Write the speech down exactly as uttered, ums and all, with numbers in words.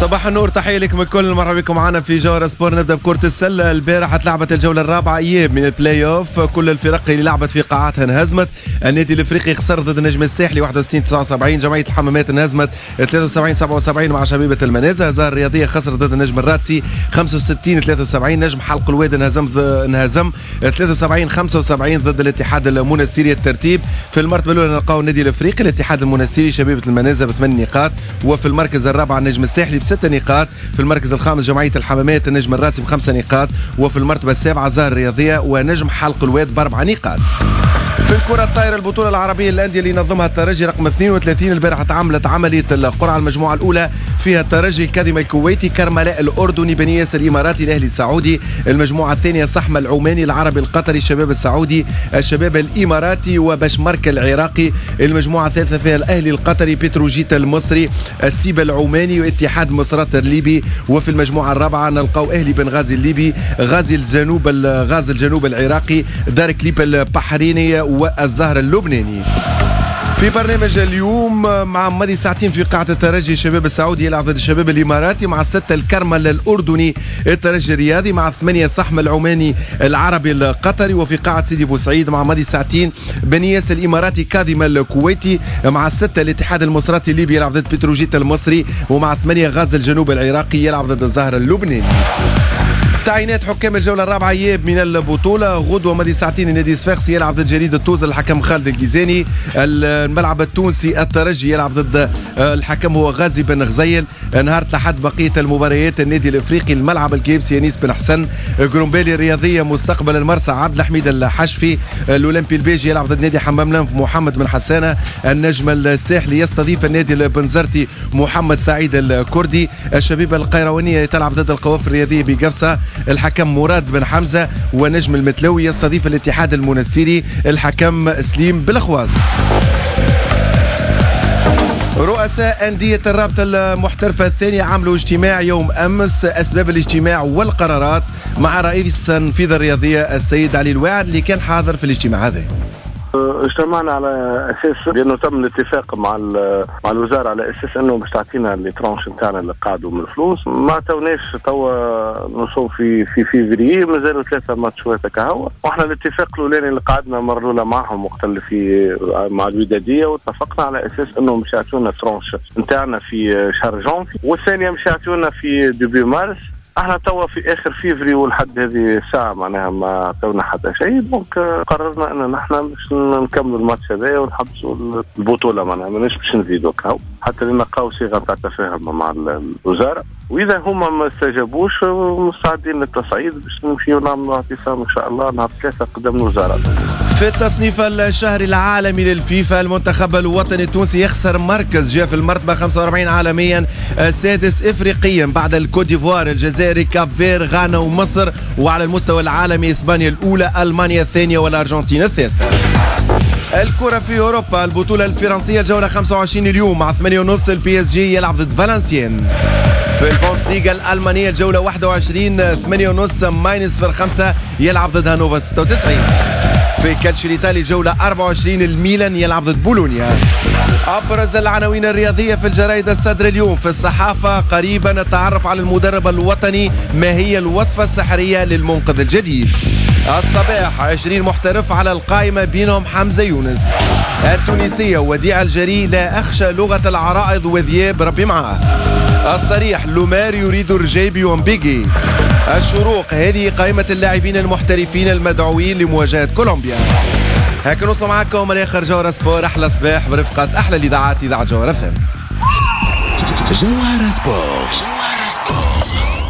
صباح النور، تحية لكم الكل، مرحبا بكم معنا في جوهر سبور. نبدأ بكرة السلة. البارحة لعبت الجولة الرابعة إياب من البلاي أوف، كل الفرق اللي لعبت في قاعاتها انهزمت. النادي الافريقي خسر ضد النجم الساحلي واحد وستين تسعة وسبعين، جمعية الحمامات انهزمت ثلاثة وسبعين سبعة وسبعين مع شبيبة المنازة. الزهر الرياضية خسر ضد النجم الراتسي خمسة وستين ثلاثة وسبعين، نجم حلق الواد انهزم انهزم ثلاثة وسبعين خمسة وسبعين ضد الاتحاد المنستيري. الترتيب في المرتبة الأولى نلقاو النادي الافريقي، الاتحاد المنستيري، شبيبة المنازة بثمان نقاط، وفي المركز الرابع النجم الساحلي بست نقاط، في المركز الخامس جمعية الحمامات النجم الراتسي بخمسة نقاط، وفي المرتبة السابعة الزهر الرياضية ونجم حلق الواد بأربع نقاط. في الكرة الطايرة البطولة العربية للأندية اللي ينظمها الترجي رقم اثنين وثلاثين، البارحة تعملت عملية القرعة المجموعة الأولى، فيها الترجي الكاظم الكويتي، كرملاء الأردني، بني ياسر الإماراتي، الأهلي السعودي. المجموعة الثانية صحمة العماني، العربي القطري، الشباب السعودي، الشباب الإماراتي، وبشمرك العراقي. المجموعة الثالثة فيها الأهلي القطري، بتروجيت المصري، السيبا العماني، واتحاد مصرات الليبي. وفي المجموعة الرابعة نلقاو أهلي بنغازي الليبي، غازي الجنوب غازي الجنوب العراقي، دار كليب البحريني، والزهر اللبناني. في برنامج اليوم مع ماضي ساعتين في قاعة الترجي، الشباب السعودي يلعب ضد الشباب الإماراتي، مع الستة الكرمل الأردني، الترجي الرياضي، مع الثمانية صحم العماني، العربي القطري. وفي قاعة سيدي بوسعيد مع ماضي ساعتين بني ياسر الإماراتي، كاظم الكويتي، مع الستة الاتحاد المصراتي الليبي يلعب ضد بتروجيت المصري، ومع ثمانية غازي الجنوب العراقي يلعب ضد الزهر اللبناني. تعيينات حكام الجولة الرابعة إياب من البطولة. غدوة ماضي ساعتين النادي صفاقسي يلعب ضد جريدة توز، الحكم خالد الجيزاني. الملعب التونسي الترجي يلعب ضد الحكم هو غازي بن غزيل. نهار الأحد بقية المباريات، النادي الإفريقي الملعب الكيبسي ينيس بن حسن، جرومبيلي الرياضية مستقبل المرسى عبد الحميد الحشفي، الأولمبي البيجي يلعب ضد نادي حمام لنف محمد بن حسانة. النجم الساحلي يستضيف النادي البنزرتي محمد سعيد الكردي. الشبيبة القيروانية تلعب ضد القوافل الرياضية بقفصة، الحكم مراد بن حمزة. ونجم المتلوي يستضيف الاتحاد المنستيري، الحكم سليم بالخواص. رؤساء أندية الرابطة المحترفة الثانية عملوا اجتماع يوم أمس، أسباب الاجتماع والقرارات، مع رئيس التنفيذ الرياضية السيد علي الواعد اللي كان حاضر في الاجتماع هذا. اجتمعنا على اساس بانه تم الاتفاق مع مع الوزاره على اساس انه باش تعطينا لي ترونش نتاعنا اللي قاعدوا من الفلوس. ما عطاوناش توا نوصل في في فيفري، مازالوا ثلاثه ماتشات كهو. واحنا الاتفاق الاولاني اللي قعدنا مره الاولى معهم وقت اللي في مع الوداديه، واتفقنا على اساس انهم باش يعطونا ترونش نتاعنا في شهر جونفي، والثانيه باش يعطونا في ديبي مارس. احنا توا في اخر فيفري ولحد هذه الساعه معناها ما عطونا حتى شيء، دونك قررنا ان نحن باش نكملوا الماتش هذا ونحبسوا البطوله معناها ماناش باش نزيدوا كهو حتى نلقاو صيغه تاع تفاهم مع الوزاره. واذا هما ما استجابوش مستعدين للتصعيد باش نمشيو نعملوا اعتصام ان شاء الله نهار ثلاثه قدام الوزاره. في التصنيف الشهري العالمي للفيفا، المنتخب الوطني التونسي يخسر مركز، جاء في المرتبه خمسة وأربعين عالميا، السادس افريقيا بعد الكوت ديفوار، الجزائر، كاب فير، غانا ومصر. وعلى المستوى العالمي اسبانيا الاولى، المانيا الثانيه، والارجنتين الثالثه. الكرة في أوروبا، البطولة الفرنسية الجولة خمسة وعشرين اليوم مع ثمانية ونص البي اس جي يلعب ضد فالنسيان. في البوندسليغا الألمانية الجولة واحد وعشرين ثمانية ونص ماينس صفر خمسة يلعب ضد هانوفر ستة وتسعين. في الكالتشيو الإيطالي الجولة أربعة وعشرين الميلان يلعب ضد بولونيا. أبرز العناوين الرياضية في الجرائد الصدر اليوم. في الصحافة قريبا نتعرف على المدرب الوطني، ما هي الوصفة السحرية للمنقذ الجديد. الصباح عشرين محترف على القائمة بينهم حمزة يونس. التونسية وديع الجري، لا أخشى لغة العرائض وذياب ربي معاه. الصريح لومار يريد رجيبي ومبيجي. الشروق، هذه قائمة اللاعبين المحترفين المدعوين لمواجهة كولومبيا. هكا نوصل معكم لآخر جوهر سبور. أحلى صباح برفقة أحلى الإذاعات، إذاعة جوهر فم. جوهر سبور.